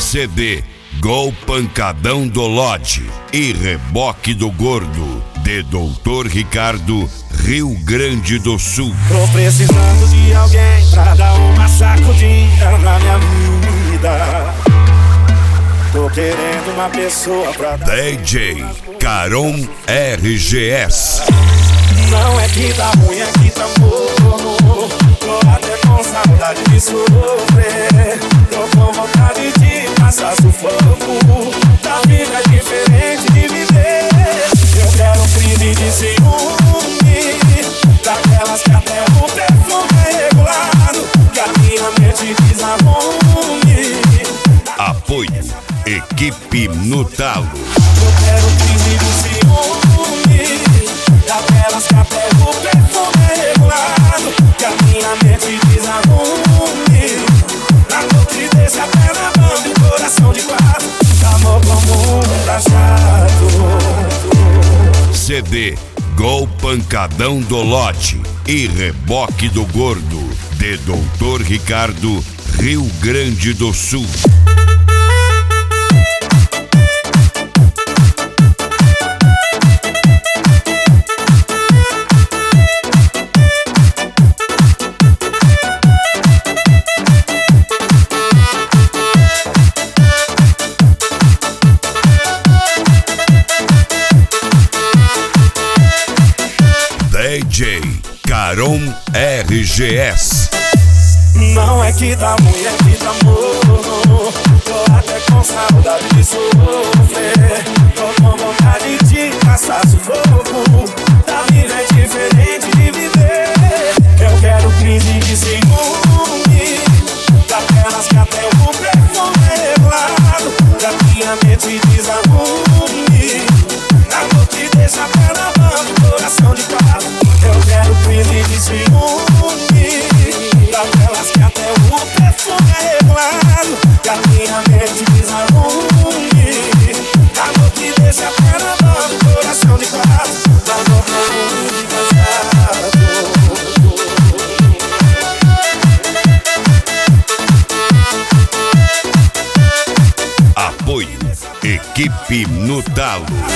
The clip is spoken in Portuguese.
CD Gol Pancadão do Lodge e Reboque do Gordo, de Doutor Ricardo, Rio Grande do Sul. Tô precisando de alguém pra dar uma sacudida na minha vida. Tô querendo uma pessoa pra dar DJ Caron RGS. Não é que tá ruim, é que tá morno. Tô até com saudade de sofrer. Tô com vontade de passar sufoco. Da vida é diferente de viver. Eu quero um crime de ciúme, daquelas que até o perfume é regulado, que a minha mente desarrume. Apoio Equipe no Talo. Eu quero um crime de ciúme, daquelas que até o perfume é regulado, que a minha mente desarrume. Na noite desse a perna bamba e o coração de quatro. Amor como um chato. CD Gol Pancadão do Lodge e Reboque do Gordo, de Doutor Ricardo, Rio Grande do Sul. DJ Caron RGS. Não é que tá ruim, é que tá morno. Tô até com saudade de sofrer. Tô com vontade de passar sufoco. Da vida é diferente de viver. Eu quero crise de ciúme, daquelas que até o perfume é regulado, que a minha mente desarrume. Na noite deixa a perna bamba, coração de quatro. Eu quero crise de ciúme, daquelas que até o perfume é regulado, que a minha mente desarrume. Na noite deixa a perna bamba, coração de quatro. Da noite Apoio Equipe no Talo.